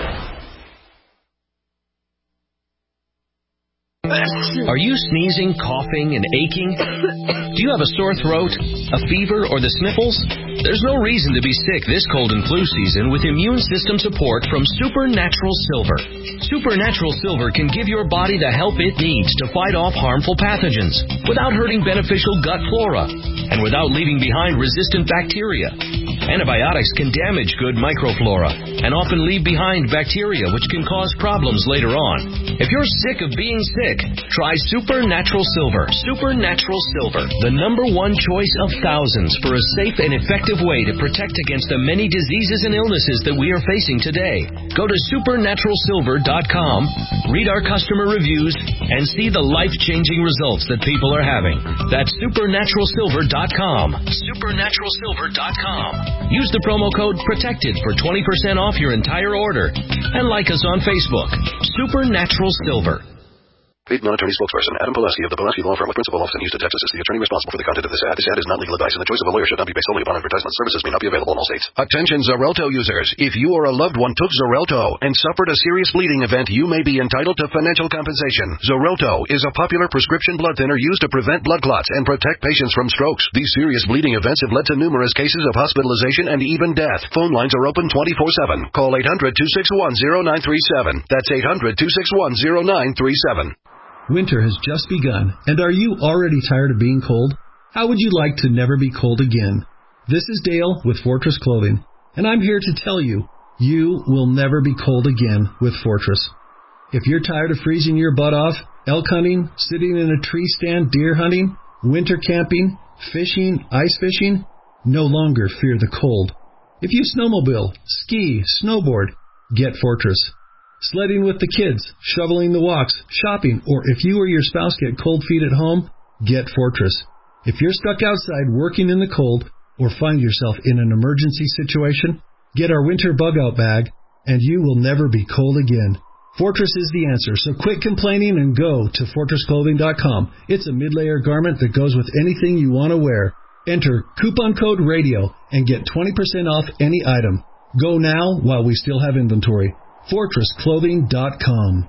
Are you sneezing, coughing, and aching? Do you have a sore throat, a fever, or the sniffles? There's no reason to be sick this cold and flu season with immune system support from Supernatural Silver. Supernatural Silver can give your body the help it needs to fight off harmful pathogens without hurting beneficial gut flora and without leaving behind resistant bacteria. Antibiotics can damage good microflora and often leave behind bacteria which can cause problems later on. If you're sick of being sick, try Supernatural Silver. Supernatural Silver, the #1 choice of thousands for a safe and effective way to protect against the many diseases and illnesses that we are facing today. Go to supernaturalsilver.com, read our customer reviews, and see the life-changing results that people are having. That's supernaturalsilver.com. Supernaturalsilver.com. Use the promo code PROTECTED for 20% off your entire order. And like us on Facebook. Supernatural Silver. Paid non-attorney spokesperson Adam Pulaski of the Pulaski Law Firm with principal office in Houston, Texas, is the attorney responsible for the content of this ad. This ad is not legal advice, and the choice of a lawyer should not be based solely upon advertisement. Services may not be available in all states. Attention Xarelto users. If you or a loved one took Xarelto and suffered a serious bleeding event, you may be entitled to financial compensation. Xarelto is a popular prescription blood thinner used to prevent blood clots and protect patients from strokes. These serious bleeding events have led to numerous cases of hospitalization and even death. Phone lines are open 24/7. Call 800-261-0937. That's 800-261-0937. Winter has just begun, and are you already tired of being cold? How would you like to never be cold again? This is Dale with Fortress Clothing, and I'm here to tell you, you will never be cold again with Fortress. If you're tired of freezing your butt off, elk hunting, sitting in a tree stand, deer hunting, winter camping, fishing, ice fishing, no longer fear the cold. If you snowmobile, ski, snowboard, get Fortress. Sledding with the kids, shoveling the walks, shopping, or if you or your spouse get cold feet at home, get Fortress. If you're stuck outside working in the cold or find yourself in an emergency situation, get our winter bug-out bag, and you will never be cold again. Fortress is the answer, so quit complaining and go to FortressClothing.com. It's a mid-layer garment that goes with anything you want to wear. Enter coupon code RADIO and get 20% off any item. Go now while we still have inventory. FortressClothing.com.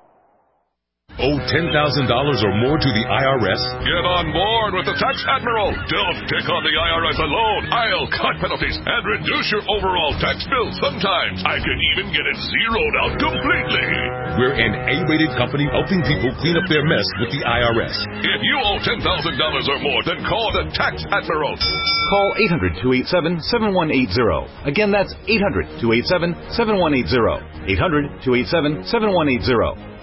Owe $10,000 or more to the IRS? Get on board with the Tax Admiral. Don't take on the IRS alone. I'll cut penalties and reduce your overall tax bill. Sometimes I can even get it zeroed out completely. We're an A-rated company helping people clean up their mess with the IRS. If you owe $10,000 or more, then call the Tax Admiral. Call 800-287-7180. Again, that's 800-287-7180. 800-287-7180.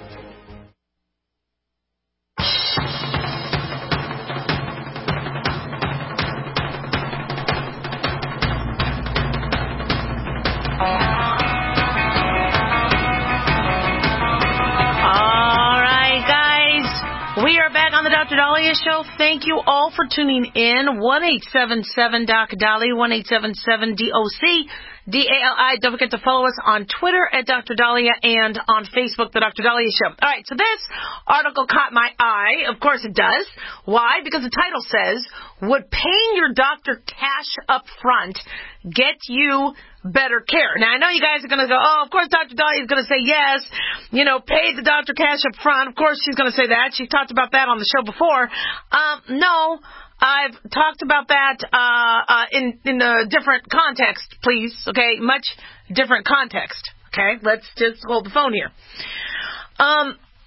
Dr. Dahlia Show. Thank you all for tuning in. 1-877-Doc-Dali, 1-877-DOC-DALI. Don't forget to follow us on Twitter at Dr. Dahlia and on Facebook, The Dr. Dahlia Show. All right, so this article caught my eye. Of course it does. Why? Because the title says, would paying your doctor cash up front get you better care? Now, I know you guys are going to go, oh, of course Dr. Dahlia is going to say yes. You know, pay the doctor cash up front. Of course she's going to say that. She talked about that on the show before. No, I've talked about that in a different context, please. Okay, much different context. Okay, let's just hold the phone here.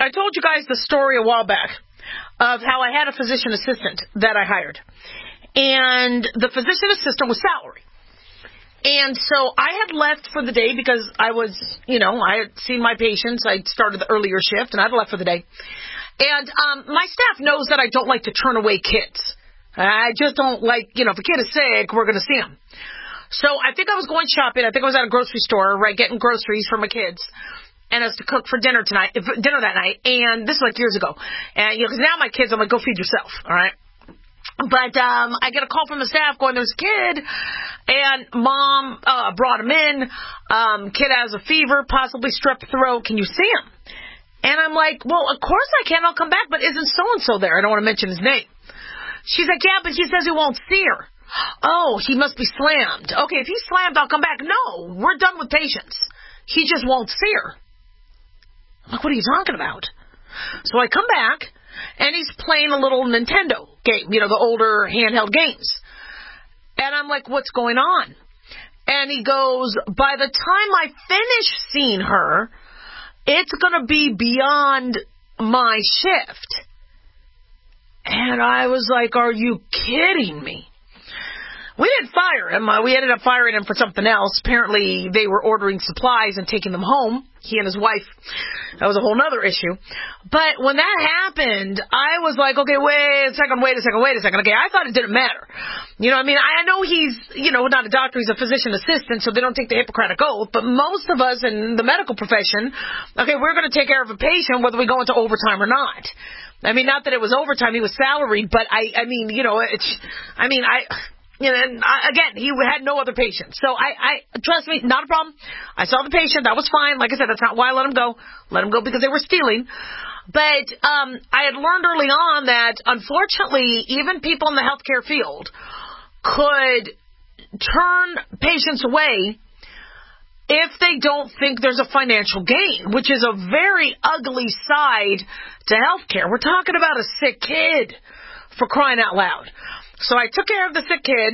I told you guys the story a while back of how I had a physician assistant that I hired. And the physician assistant was salary. And so I had left for the day because I was, I had seen my patients. I started the earlier shift, and I had left for the day. And my staff knows that I don't like to turn away kids. I just don't like, if a kid is sick, we're going to see him. So I think I was going shopping. I think I was at a grocery store, right, getting groceries for my kids. And I was to cook for dinner that night. And this was like years ago. And, because now my kids, I'm like, go feed yourself, all right? But I get a call from the staff going, there's a kid, and Mom brought him in. Kid has a fever, possibly strep throat. Can you see him? And I'm like, well, of course I can. I'll come back, but isn't so-and-so there? I don't want to mention his name. She's like, yeah, but he says he won't see her. Oh, he must be slammed. Okay, if he's slammed, I'll come back. No, we're done with patients. He just won't see her. I'm like, what are you talking about? So I come back, and he's playing a little Nintendo game, the older handheld games. And I'm like, what's going on? And he goes, by the time I finish seeing her, it's going to be beyond my shift. And I was like, are you kidding me? We didn't fire him. We ended up firing him for something else. Apparently, they were ordering supplies and taking them home. He and his wife. That was a whole other issue. But when that happened, I was like, okay, wait a second. Okay, I thought it didn't matter. I know he's, not a doctor. He's a physician assistant, so they don't take the Hippocratic Oath. But most of us in the medical profession, okay, we're going to take care of a patient whether we go into overtime or not. Not that it was overtime. He was salaried, but again, he had no other patients. So I trust me, not a problem. I saw the patient. That was fine. Like I said, that's not why I let him go. Let him go because they were stealing. But I had learned early on that, unfortunately, even people in the healthcare field could turn patients away if they don't think there's a financial gain, which is a very ugly side to healthcare. We're talking about a sick kid, for crying out loud. So I took care of the sick kid,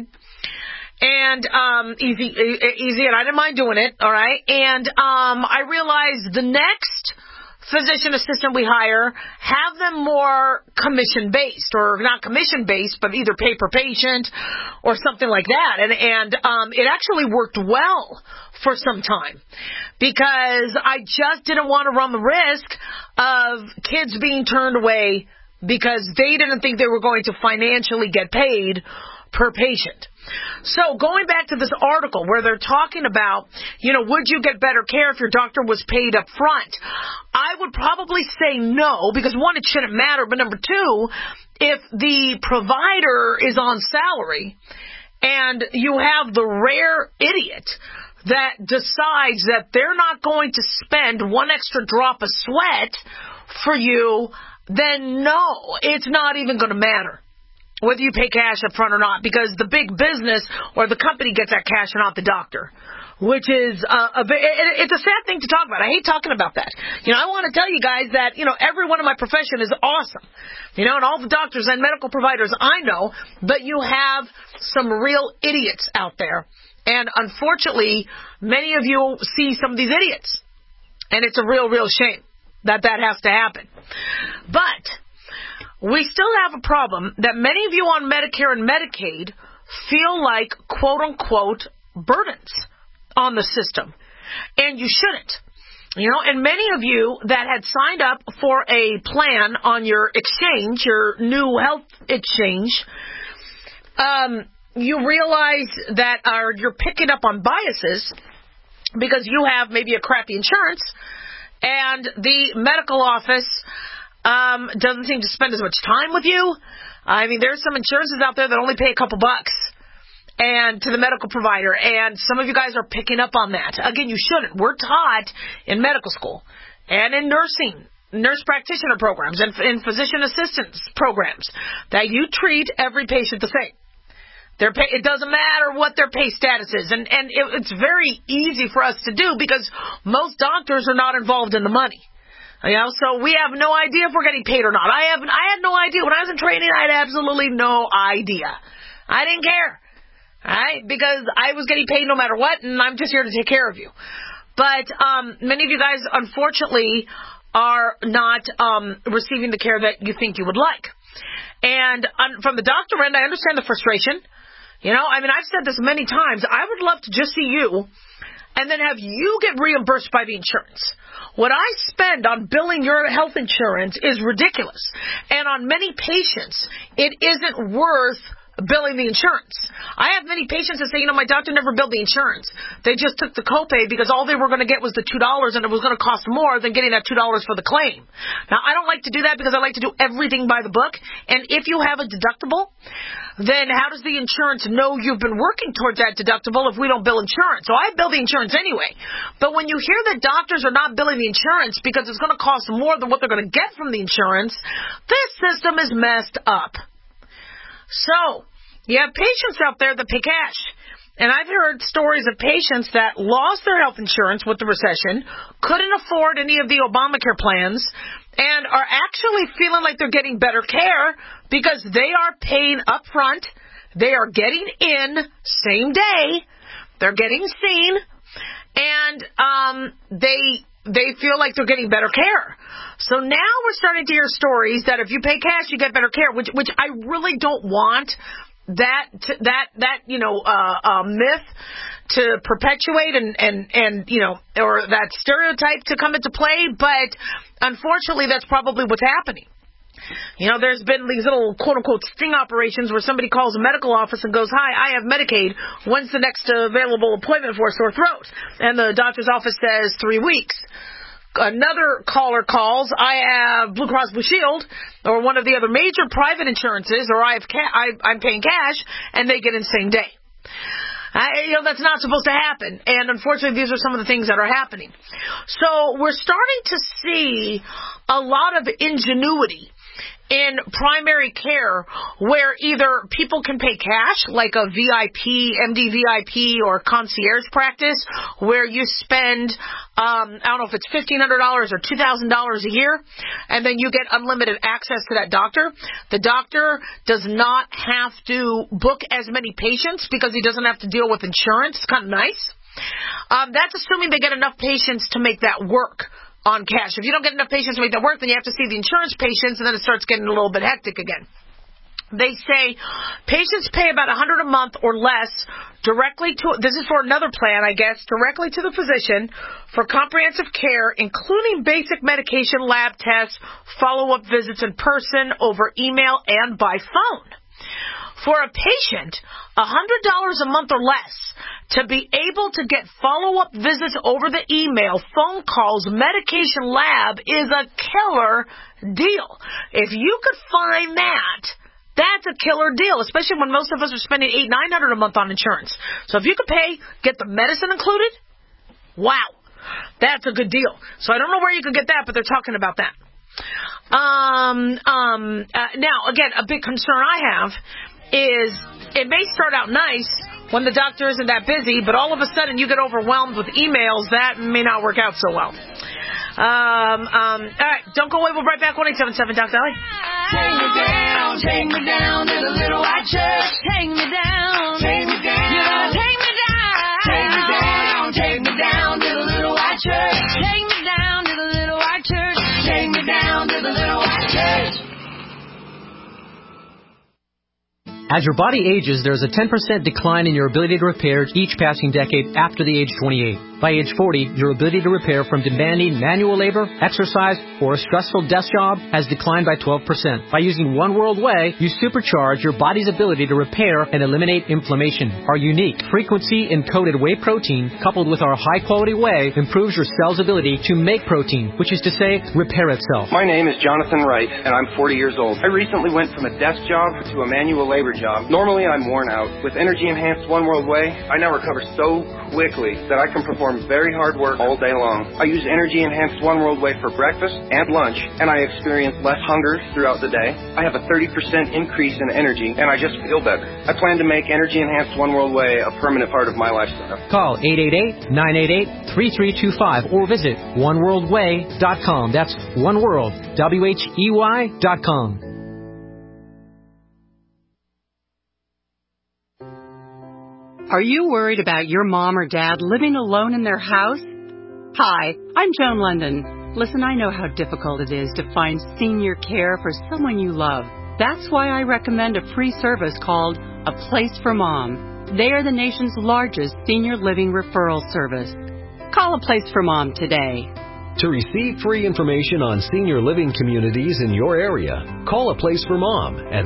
and easy, and I didn't mind doing it, all right? And I realized the next physician assistant we hire, have them more commission-based, or not commission-based, but either pay per patient or something like that. And it actually worked well for some time because I just didn't want to run the risk of kids being turned away because they didn't think they were going to financially get paid per patient. So going back to this article where they're talking about, would you get better care if your doctor was paid up front? I would probably say no, because one, it shouldn't matter, but number two, if the provider is on salary and you have the rare idiot that decides that they're not going to spend one extra drop of sweat for you, then no, it's not even going to matter whether you pay cash up front or not, because the big business or the company gets that cash and not the doctor, which is it's a sad thing to talk about. I hate talking about that. I want to tell you guys that, every one of my profession is awesome, and all the doctors and medical providers I know, but you have some real idiots out there. And unfortunately, many of you see some of these idiots, and it's a real, real shame that has to happen. But we still have a problem that many of you on Medicare and Medicaid feel like, quote-unquote, burdens on the system. And you shouldn't. And many of you that had signed up for a plan on your exchange, your new health exchange, you realize that you're picking up on biases because you have maybe a crappy insurance and the medical office doesn't seem to spend as much time with you. There's some insurances out there that only pay a couple bucks and to the medical provider, and some of you guys are picking up on that. Again, you shouldn't. We're taught in medical school and in nursing, nurse practitioner programs, and in physician assistance programs that you treat every patient the same. It doesn't matter what their pay status is, and it's very easy for us to do because most doctors are not involved in the money. So we have no idea if we're getting paid or not. I had no idea. When I was in training, I had absolutely no idea. I didn't care. All right? Because I was getting paid no matter what, and I'm just here to take care of you. But many of you guys, unfortunately, are not receiving the care that you think you would like. And from the doctor end, I understand the frustration. You know, I mean, I've said this many times. I would love to just see you and then have you get reimbursed by the insurance. What I spend on billing your health insurance is ridiculous. And on many patients, it isn't worth billing the insurance. I have many patients that say, my doctor never billed the insurance. They just took the copay because all they were going to get was the $2 and it was going to cost more than getting that $2 for the claim. Now, I don't like to do that because I like to do everything by the book. And if you have a deductible, then how does the insurance know you've been working towards that deductible if we don't bill insurance? So I bill the insurance anyway. But when you hear that doctors are not billing the insurance because it's going to cost more than what they're going to get from the insurance, this system is messed up. So, you have patients out there that pay cash. And I've heard stories of patients that lost their health insurance with the recession, couldn't afford any of the Obamacare plans, and are actually feeling like they're getting better care because they are paying up front, they are getting in same day, they're getting seen, and they feel like they're getting better care. So now we're starting to hear stories that if you pay cash, you get better care, which I really don't want that myth to perpetuate and or that stereotype to come into play. But unfortunately, that's probably what's happening. There's been these little quote-unquote sting operations where somebody calls a medical office and goes, "Hi, I have Medicaid. When's the next available appointment for a sore throat?" And the doctor's office says 3 weeks. Another caller calls, "I have Blue Cross Blue Shield or one of the other major private insurances, or I'm paying cash," and they get in same day. That's not supposed to happen. And unfortunately, these are some of the things that are happening. So we're starting to see a lot of ingenuity in primary care where either people can pay cash, like a VIP, MD VIP, or concierge practice, where you spend, I don't know if it's $1,500 or $2,000 a year, and then you get unlimited access to that doctor. The doctor does not have to book as many patients because he doesn't have to deal with insurance. It's kind of nice. That's assuming they get enough patients to make that work on cash. If you don't get enough patients to make that work, then you have to see the insurance patients, and then it starts getting a little bit hectic again. They say patients pay about $100 a month or less directly to, this is for another plan, I guess, directly to the physician for comprehensive care, including basic medication, lab tests, follow-up visits in person, over email, and by phone. For a patient, $100 a month or less to be able to get follow-up visits over the email, phone calls, medication, lab is a killer deal. If you could find that, that's a killer deal, especially when most of us are spending $800-900 a month on insurance. So if you could pay, get the medicine included, wow, that's a good deal. So I don't know where you could get that, but they're talking about that. Now, again, a big concern I have is it may start out nice when the doctor isn't that busy, but all of a sudden you get overwhelmed with emails. That may not work out so well. All right, don't go away. We'll be right back. 1-877 Dr. Ellie. Take me down to the little white church. Take me down, take me down, take me down, take me down to the little white church. Take me down to the little white church. Take me down to the little white church. As your body ages, there's a 10% decline in your ability to repair each passing decade after the age 28. By age 40, your ability to repair from demanding manual labor, exercise, or a stressful desk job has declined by 12%. By using One World Whey, you supercharge your body's ability to repair and eliminate inflammation. Our unique frequency-encoded whey protein, coupled with our high-quality whey, improves your cell's ability to make protein, which is to say, repair itself. My name is Jonathan Wright, and I'm 40 years old. I recently went from a desk job to a manual labor job. Normally, I'm worn out. With energy-enhanced One World Whey, I now recover so quickly that I can perform very hard work all day long. I use energy-enhanced One World Whey for breakfast and lunch, and I experience less hunger throughout the day. I have a 30% increase in energy, and I just feel better. I plan to make energy-enhanced One World Whey a permanent part of my lifestyle. Call 888-988-3325 or visit oneworldwhey.com. That's oneworld, WHEY.com. Are you worried about your mom or dad living alone in their house? Hi, I'm Joan London. Listen, I know how difficult it is to find senior care for someone you love. That's why I recommend a free service called A Place for Mom. They are the nation's largest senior living referral service. Call A Place for Mom today. To receive free information on senior living communities in your area, call A Place for Mom at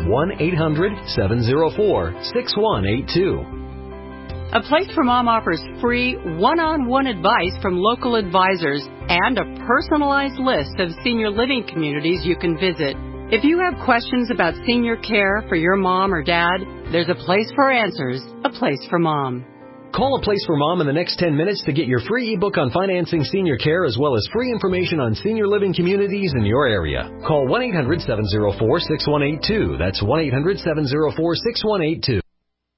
1-800-704-6182. A Place for Mom offers free one-on-one advice from local advisors and a personalized list of senior living communities you can visit. If you have questions about senior care for your mom or dad, there's a place for answers, A Place for Mom. Call A Place for Mom in the next 10 minutes to get your free ebook on financing senior care as well as free information on senior living communities in your area. Call 1-800-704-6182. That's 1-800-704-6182.